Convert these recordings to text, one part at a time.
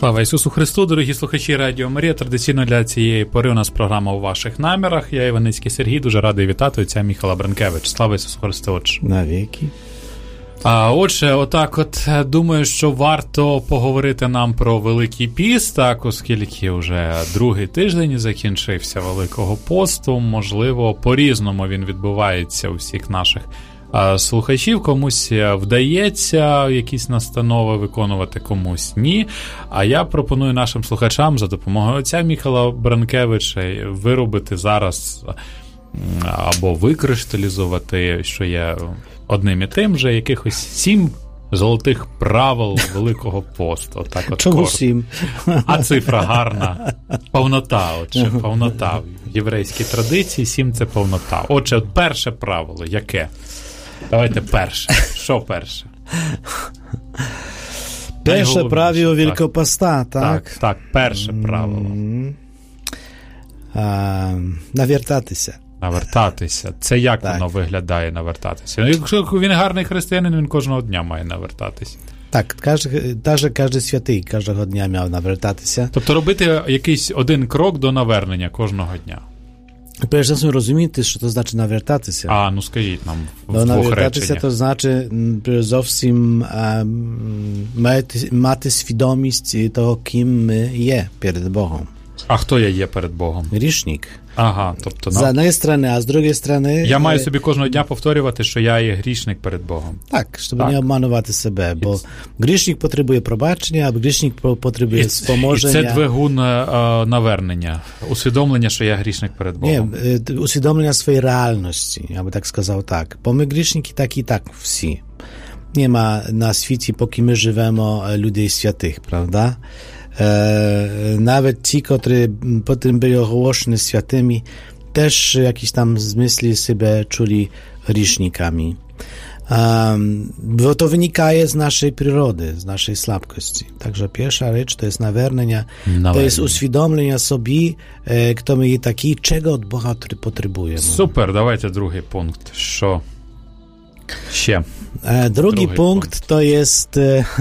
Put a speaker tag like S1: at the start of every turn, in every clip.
S1: Слава Ісусу Христу, дорогі слухачі Радіо Марія. Традиційно для цієї пори у нас програма «У ваших намірах». Я Іваницький Сергій, дуже радий вітати отця Міхала Бренкевич. Слава Ісусу Христу, отче.
S2: Навіки.
S1: Отже, отак от думаю, що варто поговорити нам про Великий піст, так, оскільки вже другий тиждень закінчився Великого посту. Можливо, по-різному він відбувається у всіх наших слухачів, комусь вдається якісь настанови виконувати, комусь ні. А я пропоную нашим слухачам за допомогою отця Міхала Бренкевича виробити зараз або викришталізувати, що є одним і тим же, якихось 7 золотих правил Великого посту. Так от
S2: чому 7?
S1: А цифра гарна. Повнота, отже, повнота. В єврейській традиції 7 – це повнота. Отже, перше правило, яке? Давайте перше. Що перше?
S2: Перше правило Великопоста, так?
S1: Так, перше правило.
S2: Навертатися.
S1: Навертатися. Це як так воно виглядає, навертатися? Якщо він гарний християнин, він кожного дня має навертатися.
S2: Так, кожен святий кожного дня мав навертатися.
S1: Тобто робити якийсь один крок до навернення кожного дня.
S2: Перш за все розуміти, що це значить навертатися.
S1: Ну скажіть нам в двох
S2: навертатися
S1: реченнях.
S2: То значить зовсім мати свідомість того, ким ми є перед Богом.
S1: А хто я є перед Богом?
S2: Грішник.
S1: Ага, тобто...
S2: З однієї сторони, а з другої сторони...
S1: Я маю собі кожного дня повторювати, що я є грішник перед Богом.
S2: Так, щоб не обманувати себе, бо грішник потребує пробачення, а грішник потребує споможення.
S1: І це двигун навернення, усвідомлення, що я грішник перед Богом.
S2: Ні, усвідомлення своєї реальності, я би так сказав так. Бо ми грішники так і так всі. Нема на світі, поки ми живемо, людей святих, правда? Nawet ci, którzy potem byli ogłoszeni świętymi, też w jakiś tam zmyśle siebie czuli grzesznikami. Bo to wynika z naszej przyrody, z naszej słabkości. Także pierwsza rzecz to jest nawernienie, to jest uświadomienie sobie, kto my jest taki, czego od Boga potrzebujemy.
S1: Super, dawajcie drugi punkt. Co ще?
S2: Drugi punkt to jest...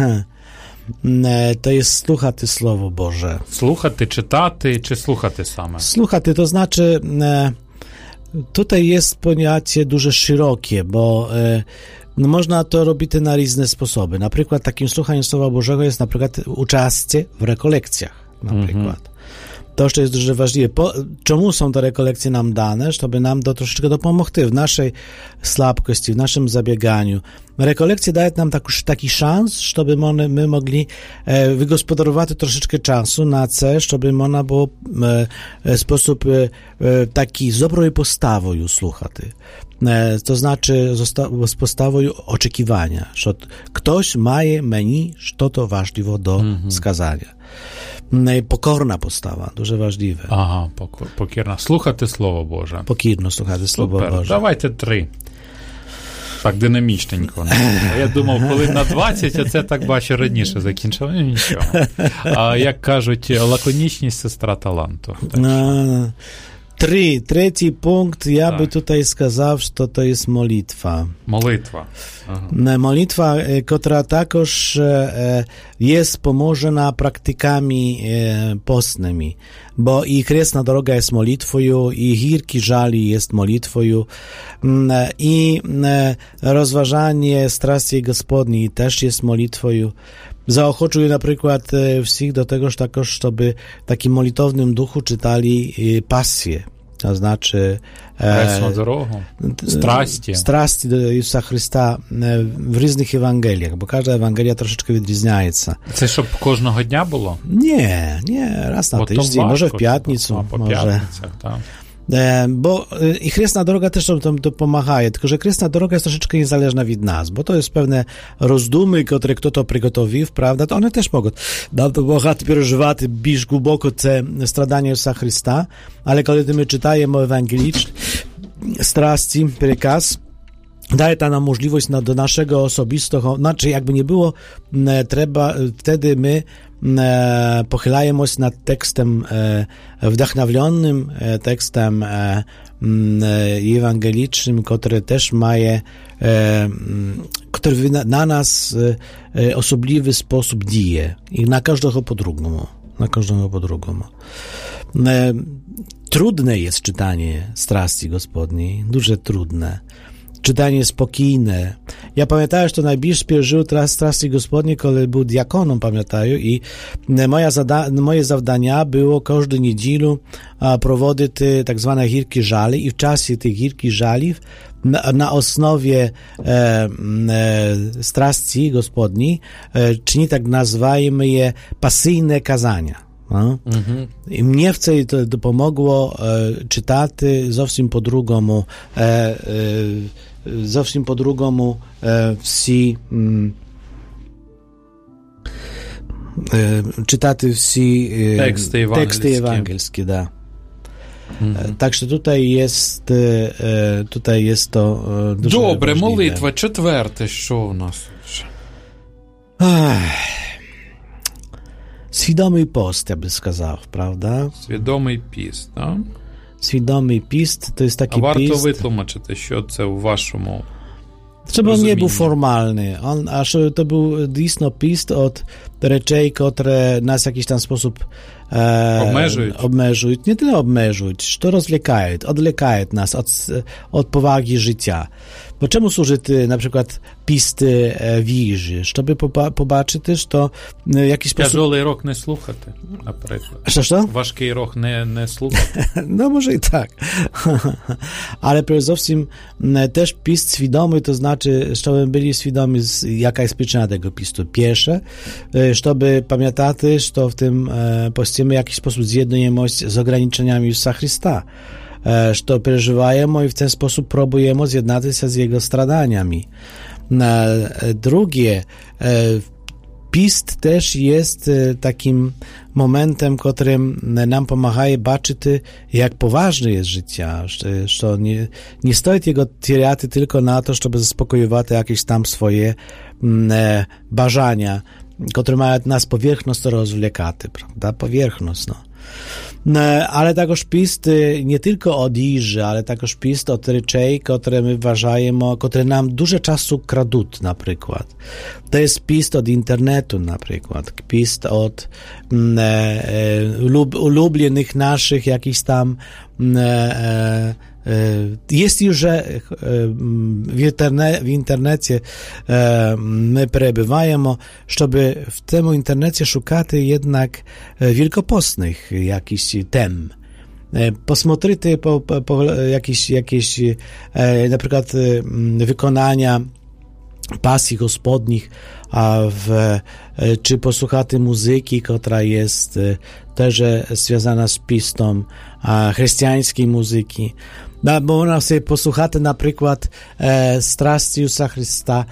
S2: To jest słuchać Słowo Boże.
S1: Słuchać, czytać, czy słuchać same?
S2: Słuchać, to znaczy tutaj jest pojęcie дуже szerokie, bo można to robić na różne sposoby. Na przykład takim słuchaniem Słowa Bożego jest na przykład uczestnictwo w rekolekcjach, na przykład. To, co jest дуже ważne. Czemu są te rekolekcje nam dane? Żeby nam troszeczkę dopomogły w naszej słabkości, w naszym zabieganiu. Rekolekcje dają nam taki szans, żeby my mogli wygospodarować troszeczkę czasu na to, żeby można było w sposób taki z dobrą postawą słuchać. To znaczy z postawą oczekiwania, że ktoś ma mnie coś ważnego do skazania. Покорна постава, дуже важливе.
S1: Ага, покірна. Слухати Слово Боже.
S2: Покірно слухати Слово Боже.
S1: Давайте 3. Так динамічненько. Я думав, коли на 20, а це так бачу раніше закінчив. Нічого. А як кажуть, лаконічність – сестра таланту.
S2: Третій пункт, я би tutaj сказав, що то є молитва.
S1: Молитва.
S2: Ага. Молитва, котра також є поможена практиками постними, бо і хресна дорога є молитвою, і гіркі жалі є молитвою, і розважання страсті Господні теж є молитвою. Zaochoczuje na przykład wszystkich do tego, żeby w takim molitownym duchu czytali pasję, to znaczy strasti do Jezusa Chrysta w różnych Ewangeliach, bo każda Ewangelia troszeczkę odróżnia się.
S1: Це щоб кожного дня було?
S2: Nie, raz na tydzień, może w piatnicу, może.
S1: Tak.
S2: Bo i chrzestna droga też nam to pomaga, tylko że chrzestna droga jest troszeczkę niezależna od nas, bo to jest pewne rozdumy, które kto to przygotowił, prawda, to one też mogą nam to bogato przeżywać bliż głęboko te stradania Jezusa Chrysta, ale kiedy my czytajemy ewangeliczne strasti, przekaz, daje ta nam możliwość do naszego osobistego, znaczy jakby nie było, wtedy my pochylajmy się nad tekstem wdохновленnym, tekstem ewangelicznym, który też ma który na nas osobliwy sposób dzieje i na każdego po drugiemu. Trudne jest czytanie strasti Gospodniej, duże trudne. Czytanie spokojne. Ja pamiętam, że to najbliższe przeżył strasti Gospodniej, kiedy był diakoną, pamiętam, i moje zadania było każdą niedzielę prowadzić tak zwane gierki żali i w czasie tych gierki żali na osnowie strasti Gospodniej czyni tak nazwijmy je pasyjne kazania. No. I mnie wtedy to pomogło czytać zowsім po drugiemu wsi czytać wsi teksty ewangelskie, da. Także tutaj jest to дуже
S1: Добре,
S2: важливе.
S1: молитва четверте, що у нас?
S2: Świadomy post, ja bym сказав, prawda?
S1: Свідомий піст, так?
S2: Свідомий піст, to jest taki
S1: А варто
S2: pist.
S1: витлумачити, що це у вашому
S2: Żeby on nie był
S1: rozumінні.
S2: formalny, aż to był dійсно pist od rzeczy, które nas w jakiś tam sposób obmежують. Nie tyle obmежують, to odwlekają nas od powagi życia. Bo czemu służy na przykład pist wieży? Żeby pobaczyć też, to w jakiś sposób...
S1: Тяжелий рок не слухати, наприклад.
S2: Що?
S1: Важкий рок не слухати.
S2: No może i tak. Ale przede wszystkim też pist świadomy, to znaczy, żeby byli świadomi, jaka jest przyczyna tego pistu. Pierwsze, żeby pamiętać, że w tym postimy w jakiś sposób zjednujemy z ograniczeniami Jezusa Chrysta. Że przeżywamy i w ten sposób próbujemy zjednać się z Jego stradaniami. Drugie, pist też jest takim momentem, którym nam pomaga baczyć, jak poważne jest życie, że nie stoi jego tiraty tylko na to, żeby zaspokojować jakieś tam swoje bażania, które mają nas powierzchność rozwlekać, prawda? Powierzchność, no. Ale також pist nie tylko od iży, ale також pist od rzeczy, które my uważamy, które nam dużo czasu kradą, na przykład. To jest pist od internetu, na przykład. Pist od ulubionych naszych jakichś tam jest już, że w internecie my przebywamy, żeby w tym internecie szukać jednak wielkopostnych jakichś tem. Posмотрите po jakieś na przykład wykonania pasji gospodnich, czy posłuchać muzyki, która jest też związana z pistą chrześcijańskiej muzyki. Bo można sobie posłuchać na przykład strasti Jezusa Chrysta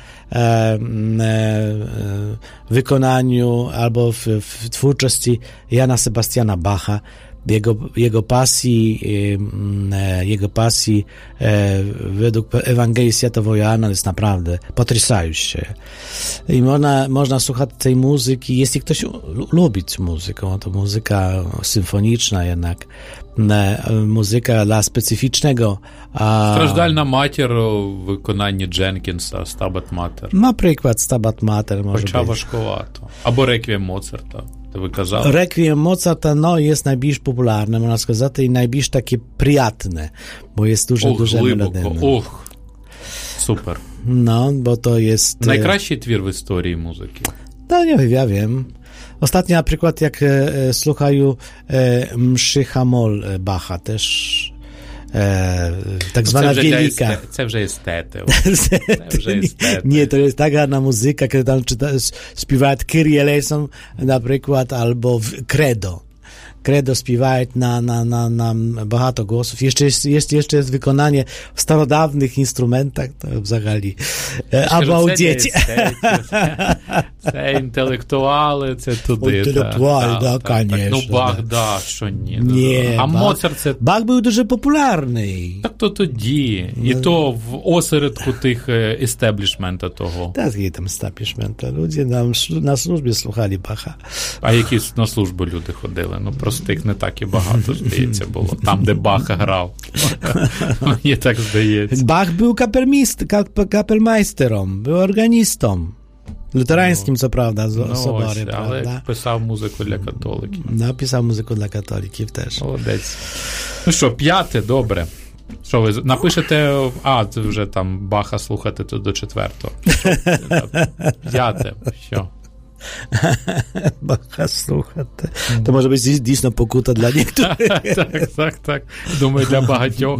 S2: w wykonaniu albo w twórczości Jana Sebastiana Bacha, jego pasji według Ewangelii Świętego Jana jest naprawdę potrząsające. I można słuchać tej muzyki, jeśli ktoś lubi muzykę, to muzyka symfoniczna jednak, muzyka dla specyficznego.
S1: Страждальна матір у виконанні Дженкінса, Стабат Матер.
S2: Na przykład Stabat Mater może
S1: Хоча
S2: być.
S1: важкувато. Або Реквієм Моцарта. Ти ви казали?
S2: Requiem Mozarta, jest najbardziej popularne, można сказать, i najbardziej takie przyjemne, bo jest duże
S1: глибоко.
S2: melodyczne.
S1: Ох, супер.
S2: No, bo to jest...
S1: Найкращий твір в історії музики.
S2: No nie wiem, ja wiem. Ostatnio na przykład jak słuchają mszy Hamol Bacha, też tak zwana wielika.
S1: Це вже естети.
S2: Nie, to jest taka muzyka, kiedy tam śpiewają Kyrie eleison na przykład, albo Credo. Credo śpiewają na багато głosów. Jeszcze jest wykonanie w starodawnych instrumentach, to взагалі. Або у dzieci.
S1: Це інтелектуали, це туди.
S2: Інтелектуали, да, конечно.
S1: Ну, Бах, да, що ні.
S2: Nie,
S1: А Моцарт це...
S2: Bach był дуже popularny.
S1: Так то тоді. І то в осередку тих естеблішмента того.
S2: Tak, jej tam establishmenta. Ludzie na służbie słuchali Bacha.
S1: А які на службу люди ходили? Ну, просто якось тих не так і багато, здається, було. Там, де Бах грав. Мені так здається.
S2: Bach był kapelmeisterem, był organistą. Luterańskim, co prawda, sobory,
S1: але
S2: prawda?
S1: писав музику для католиків.
S2: Napisał muzykę dla katolików też.
S1: Молодець. Ну що, 5, добре. Що ви напишете, це вже там Баха слухати то до 4-го. 5, що?
S2: Bacha słuchate. To może być dійсно pokuta dla niektórych.
S1: Так. Думаю, для багатьох.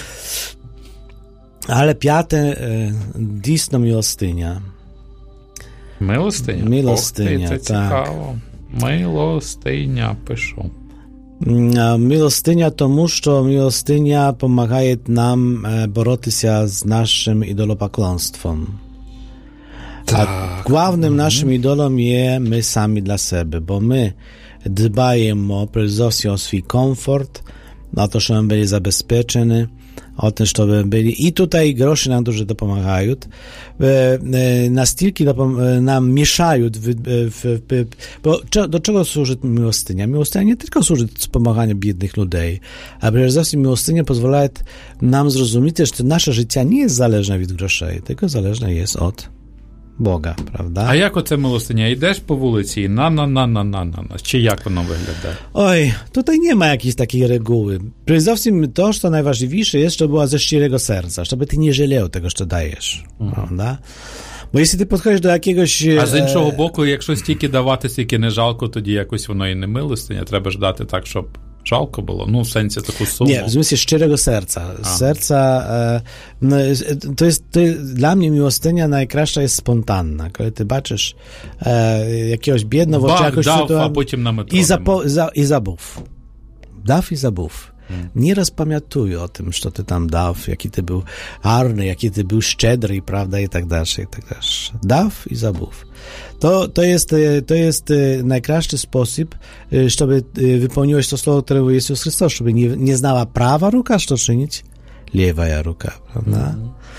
S2: Ale 5, dійсно miłostynia.
S1: Милостиня?
S2: Милостиня,
S1: це цікаво. Милостиня, пишу.
S2: Miłostynia тому, що miłostynia допомагає нам боротися з нашим ідолопоклонством.
S1: Tak.
S2: A głównym naszym idolem jest my sami dla siebie, bo my dbajemy o swój komfort, o to, żeby byli zabezpieczeni, o to, żeby byli... I tutaj grosze nam dużo pomagają. Настільки nam mieszają, bo do czego służy miłostynia? Miłostynia nie tylko służy do pomagania biednych ludzi, a przede wszystkim miłostynia pozwala nam zrozumieć, że nasze życie nie jest zależne od groszy, tylko zależne jest od Бога, правда?
S1: А як оце милостиня? Йдеш по вулиці і на. Чи як воно виглядає?
S2: Oj, tutaj nie ma jakiejś takiej reguły. Przede wszystkim to, co najważniejsze jest, żeby była ze szczerego serca, żeby ty nie żałał tego, co dajesz, prawda? Bo jeśli ty podchodzisz do jakiegoś...
S1: А з іншого боку, якщо стільки давати, стільки не жалко, тоді якось воно і не милостиня. Треба ж дати так, щоб жалко było? No w sensie taką sumą.
S2: Nie, w sensie szczerego serca. Serca, to jest dla mnie miłostynia najkraszcza jest spontanna. Kiedy ty baczysz jakiegoś biednego w oczach,
S1: a potem na metro.
S2: I zabów. Daw i zabów. Nie rozpamiętuj o tym, co ty tam daw, jaki ty był harny, jaki ty był szczedry, prawda, i tak dalej, i tak dalej. Daw i zabów. To jest najkraszczy sposób, żeby wypełniłeś to słowo, które Jezus Chrystus, żeby nie znała prawa ruka, co czynić lewa ruka, prawda?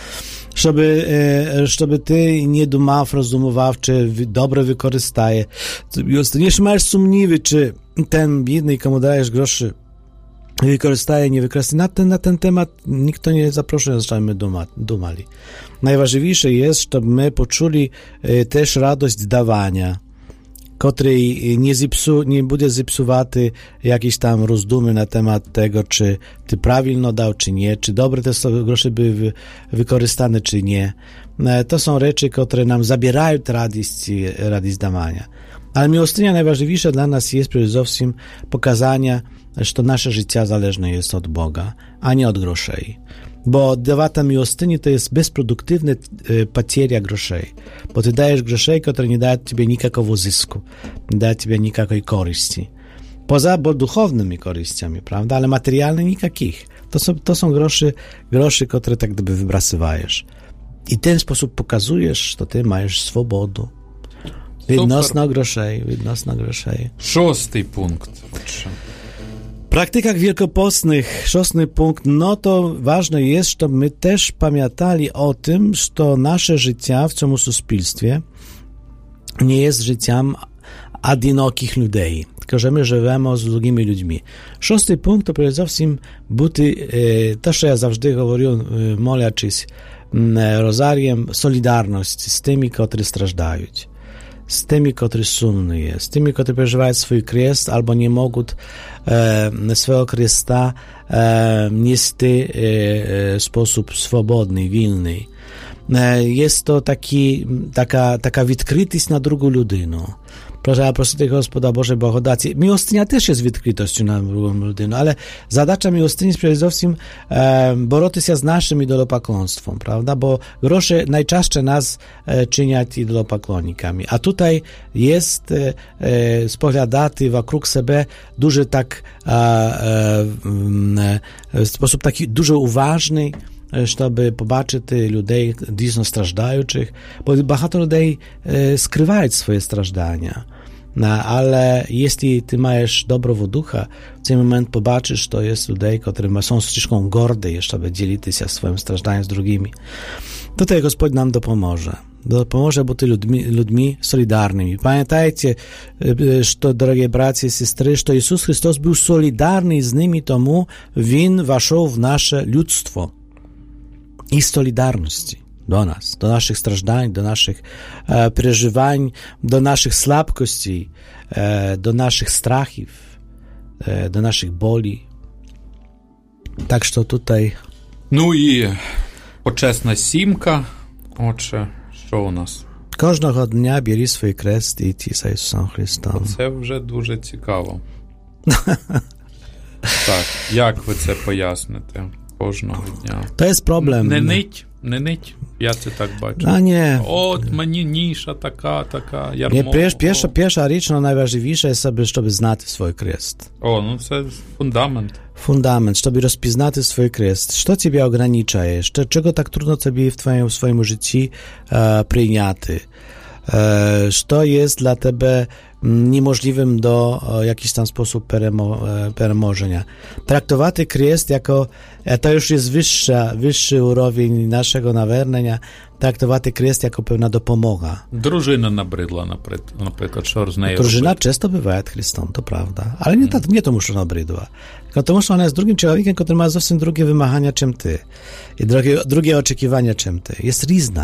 S2: Żeby ty nie dumał, rozumował, czy dobre wykorzystaje. Nie masz sumniwy, czy ten biedny, komu dajesz groszy, wykorzystaje, nie wykorzystaje. Na ten temat nikt nie zaprosił, żebyśmy dumali. Najważniejsze jest, żeby my poczuli też radość dawania, której nie będzie zepsuwaty jakieś tam rozdumy na temat tego, czy ty prawilno dał, czy nie, czy dobre te grosze były wykorzystane, czy nie. To są rzeczy, które nam zabierają radość dawania. Ale miłostynia najważniejsza dla nas jest przede wszystkim pokazania, że nasze życie zależne jest od Boga, a nie od groszej. Bo dawata miłostyni to jest bezproduktywna pateria groszej. Bo ty dajesz groszej, które nie dają tobie nikakowego zysku, nie dają tobie nikakiej korzyści. Poza duchownymi korzyściami, prawda? Ale materialne nikakich. To są groszy, które tak gdyby wybrasywajesz. I w ten sposób pokazujesz, że ty masz swobodę. Відносно грошей.
S1: 6 punkt.
S2: W praktykach wielkopostnych, 6 punkt, no to ważne jest, żeby my też pamiętali o tym, że nasze życie w całym społeczeństwie nie jest życiem одиноких ludzi, tylko że my żyjemy z drugimi ludźmi. 6 punkt to przede wszystkim buty, to, co ja zawsze mówię, moliaczyś rozariem, solidarność z tymi, którzy strażdają. Z tymi, którzy sumni jest, z tymi, którzy przeżywają swój kres, albo nie mogą swojego kresta nieść w sposób swobodny, wolny. Jest to taka відкритість na drugą ludzinę. Proszę prosić Gospoda Boże Bohodacji. Miłostynia też jest відкритостью na drugą ludzinę, ale zadacza miłostyni jest przede wszystkim borotys się z naszym idolopoklonstwem, prawda? Bo grosze najczęściej nas czynią idolopoklonikami. A tutaj jest spoglądaty wokół siebie duży tak w sposób taki dużo uważny, żeby pobaczyć ludzi dійсно страждаючих, bo багато людей скривають swoje страждання. Ale jeśli ty masz dobrego ducha, w ten moment pobaczysz, to jest ludzi, którzy są слишком горdy, żeby dzielić się swoim stражданiem z drugimi. Tutaj Господь nam dopomoże. допоможе бути людьми солідарними. Пам'ятаєте, що, дорогі браті і сестри, що Ісус Христос був солідарний з ними, тому Він війшов в наше людство. І солідарності до нас, до наших страждань, до наших переживань, до наших слабкостей, до наших страхів, до наших болей. Так що тут...
S1: Ну і почесна сімка. Отже, що у нас?
S2: Кожного дня бери свій крест і йти за Ісусом Христом.
S1: Це вже дуже цікаво. Так, як ви це поясните кожного дня?
S2: To jest problem.
S1: Не нить, я це так бачу.
S2: A nie.
S1: От мені ніша така, ярмо.
S2: Pierwsza rzecz, no najważniejsza jest sobie, żeby znać swój kрест.
S1: О, ну це фундамент.
S2: Fundament, żeby rozpoznać swój kрест. Co ciebie ogranicza jeszcze? Czego tak trudno sobie w swoim życiu przyjąć? Co jest dla ciebie niemożliwym do jakiś tam sposób переможenia. Traktować kрест jako, to już jest wyższy urowień naszego naвернення, traktować kрест jako pewna dopomoga.
S1: Drużyna nabrzydła, наприклад, що з нею
S2: Drużyna często bywa Chrystom, to prawda. Ale nie to muszę nabrzydła. Tylko to muszę ona jest drugim człowiekiem, który ma zupełnie drugie wymagania, czym ty. I drugie oczekiwania, czym ty. Jest rізна.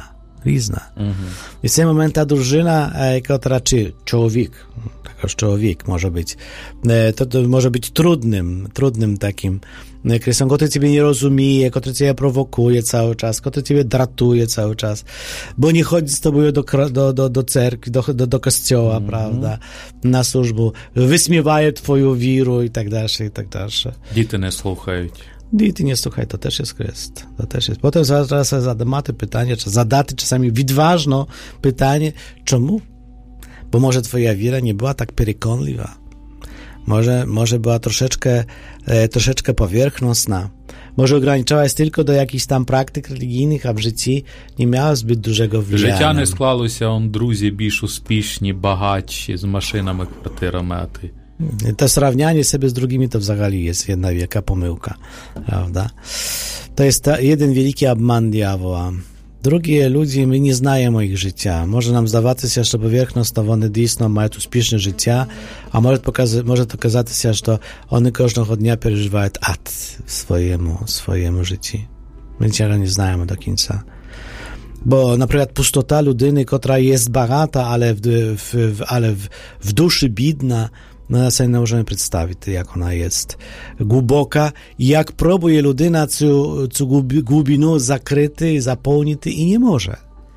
S2: I w tym momencie ta drużyna, która czy człowiek, takoż człowiek może być, to może być trudnym takim Chrystom, który ciebie nie rozumie, który ciebie prowokuje cały czas, który ciebie dratuje cały czas, bo nie chodzi z tobą do cerkwi, do kościoła, prawda, na służbę, wysmiewaje twoją wiarę i tak dalej, i tak dalej.
S1: Діти не слухають.
S2: Dity nie słuchaj, to też jest kрест. To też jest. Potem zaraz zadać pytanie, czy zadać czasami odważne pytanie, czemu? Bo może twoja wiara nie była tak przekonliwa. Może była troszeczkę powierzchowna. Może ograniczałaś tylko do jakichś tam praktyk religijnych, a w życiu nie miała zbyt dużego wpływu.
S1: Життя не склалося, он друзі більш успішні, багатші, з машинами, квартирами, а ти.
S2: To sравняние sobie z drugimi to wzagali jest jedna wielka pomyłka, prawda? To jest jeden wielki obman diabła. Drugie ludzie, my nie znamy ich życia. Może nam zdawać się, że powierzchownie one dійсно mają uspieszne życie, a może to okazać się, że one każdego dnia przeżywają ad w swojemu życiu. My tego nie znamy do końca. Bo na przykład pustota ludyny, która jest bogata, ale w duszy biedna, no sobie nie możemy przedstawić, jak ona jest głęboka i jak próbuje ludyna tę głębinę zakryty, zapełnić i nie może.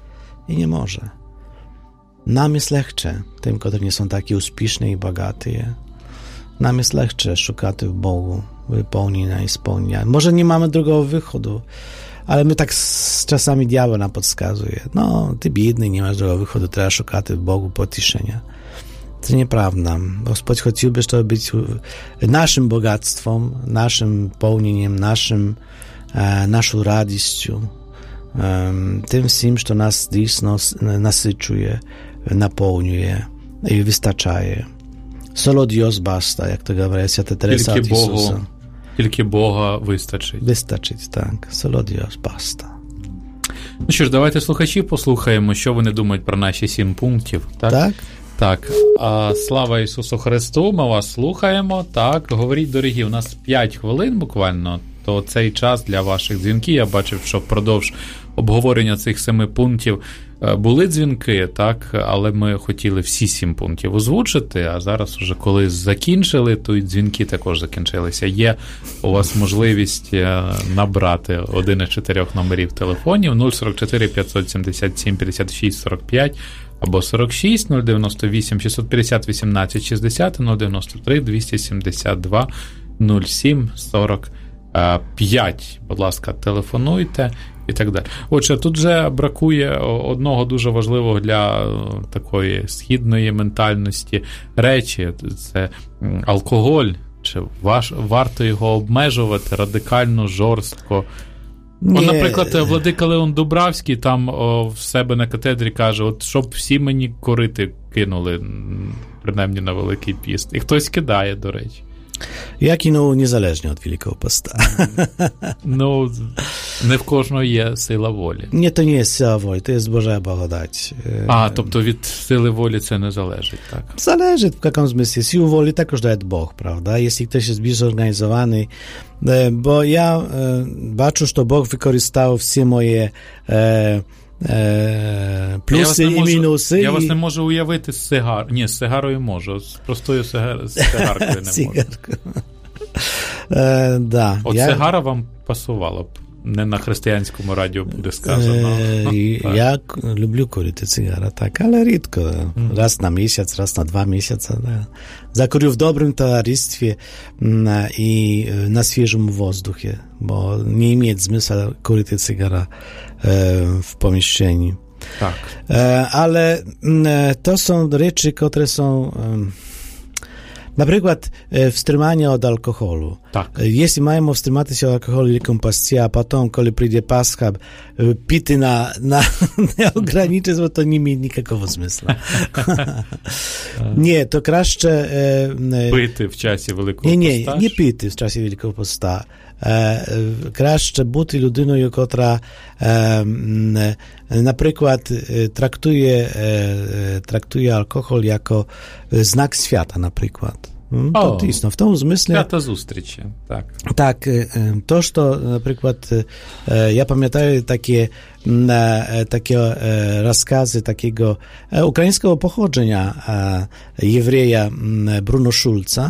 S2: Nam jest leksze, tym, którzy nie są takie uspieszne i bogate. Nam jest leksze szukać w Bogu wypełnienia i spełnienia. Może nie mamy drugiego wychodu, ale my tak z czasami diabeł nam podskazuje. No, ty biedny, nie masz drugiego wychodu, trzeba szukać w Bogu pocieszenia. To nieprawda. Gospodź chciałby, żeby być naszym bogactwem, naszym pełnieniem, naszą radością, tym wszystkim, co nas dійсно nasyćuje, napełniuje i wystarczaje. Solo Dios basta, jak to mówi Święta Teresa od Jezusa.
S1: Тільки Бога вистачить.
S2: Вистачить, так. Solo Dios basta.
S1: Ну що ж, давайте слухачів послухаємо, що вони думають про наші 7 пунктів.
S2: Так?
S1: Так. Слава Ісусу Христу, ми вас слухаємо. Так, говоріть, дорогі, у нас 5 хвилин буквально, то цей час для ваших дзвінків. Я бачив, що впродовж обговорення цих 7 пунктів були дзвінки, так, але ми хотіли всі 7 пунктів озвучити, а зараз вже коли закінчили, то і дзвінки також закінчилися. Є у вас можливість набрати один із 4 номерів телефонів 044 577 56 45 або 46 098 650 18 60 093 272 07 45. Будь ласка, телефонуйте і так далі. Отже, тут же бракує одного дуже важливого для такої східної ментальності речі. Це алкоголь. Чи варто його обмежувати радикально, жорстко? Наприклад, владика Леон Дубравський там в себе на катедрі каже, от щоб всі мені корити кинули, принаймні на Великий піст. І хтось кидає, до речі.
S2: Ja kinu niezależnie od Wielkiego Posta.
S1: No, Не в кожного є сила волі.
S2: Ні, то не є сила волі, то є Божа благодать.
S1: Тобто від сили волі це не залежить, так?
S2: Zależy w jakim zmysle. Siłę woli також daje Bóg, prawda? Jeśli ktoś jest bliżej zorganizowany, bo ja baczę, że Bóg wykorzystał wszystkie moje плюси і мінуси.
S1: Я вас не можу уявити з сигар. Ні, з сигарою можу, з простою сигаркою не можу.
S2: Да.
S1: Сигара вам пасувала б. Не на християнському радіо буде сказано.
S2: Я люблю курити цигара, так, але рідко. Раз на місяць, раз на 2 місяці. Да. Закурю в добрym towarzystwie i na świeżym воздухе, bo nie ma zmysłu kurити cygara w pomieszczeniu.
S1: Tak.
S2: Ale to są rzeczy, które są... Наприклад, встримання від алкоголу.
S1: Так.
S2: Якщо маємо встриматися від алкоголу ліком пасці, а потім, коли прийде Пасха, піти на неограничено, то не має ніякого смисла. Ні, то краще...
S1: Пити в часі Великого Поста?
S2: Ні, не пити в часі Великого Поста. Краще бути людиною, котра, наприклад, traktuje alkohol jako znak świata, na przykład. To dійсно, в тому змислі...
S1: Свята зустрічі, так.
S2: Так, то, що, наприклад, я пам'ятаю такі розкази такого українського походження єврея Бруно Шульца,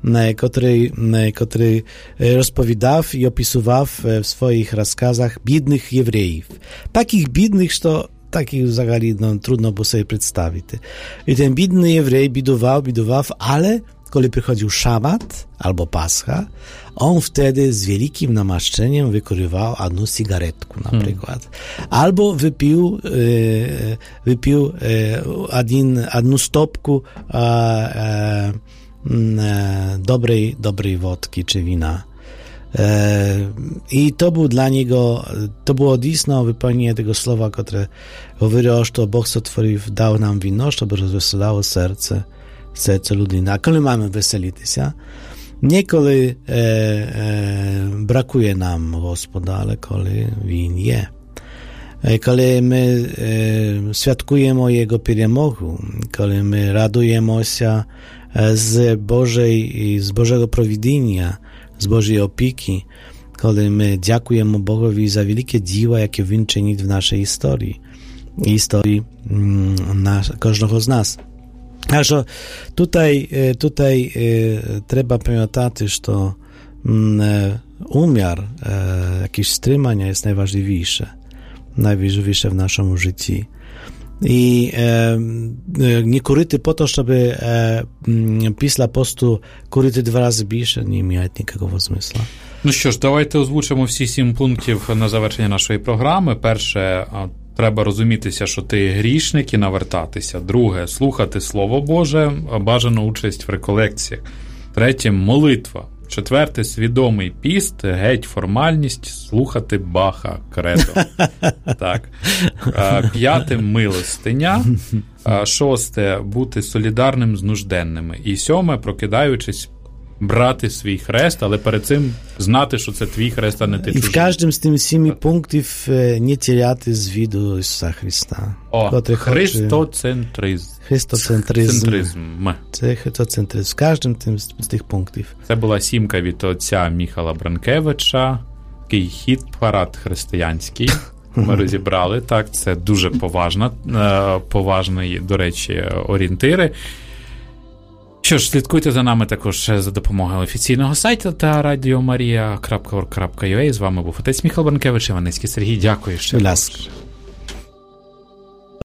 S2: który rozpowiadał i opisywał w swoich rozkazach biednych Jewreów. Takich biednych, że takich zagali trudno było sobie przedstawić. I ten biedny Jewrej biedował, ale kiedy przychodził szabat albo Pascha, on wtedy z wielkim namaszczeniem wykurywał jedną cigaretkę na przykład. Albo wypił jedną stopkę dobrej wodki czy wina. I to był dla niego, to było dійсно wypełnienie tego słowa, które mówiło, że Bóg stworzył, dał nam wino, żeby rozweselało serce ludzi. A kiedy mamy weselić się? Nie kiedy brakuje nam Gospoda, ale kiedy win je. Kiedy my świadkujemy Jego перемогу, kiedy my radujemy się z Bożego prowidzenia, z Bożej opieki, kiedy my dziękujemy Bogowi za wielkie dzieła, jakie Він czyni w naszej historii i historii każdego z nas. Takže tutaj trzeba pamiętać, że umiar, jakieś wstrzymania jest najważniejsze w naszym życiu. I nie kurити po to, żeby після посту курити 2 рази більше, не має ніякого смисла.
S1: Ну що ж, давайте озвучимо всі 7 пунктів на завершення нашої програми. Перше, треба розумітися, що ти грішник і навертатися. Друге, слухати Слово Боже, бажано участь в реколекціях. Третє, молитва. Четверте, свідомий піст, геть формальність, слухати Баха, кредо. Так. П'яте, милостиня. Шосте, бути солідарним з нужденними. І сьоме, прокидаючись, брати свій хрест, але перед цим знати, що це твій хрест, а не ти чужий.
S2: І в кожному з тих 7 пунктів не теряти з виду Ісуса Христа.
S1: Христоцентризм.
S2: Це христоцентризм. В кожному з тих пунктів.
S1: Це була 7 від отця Міхала Бранкевича. Такий хіт-парад християнський. Ми розібрали. Так, це дуже поважні, до речі, орієнтири. Що ж, слідкуйте за нами також за допомогою офіційного сайту та radiomaria.org.ua. З вами був отець Міхал Бранкевич, Іваницький Сергій. Дякую ще раз.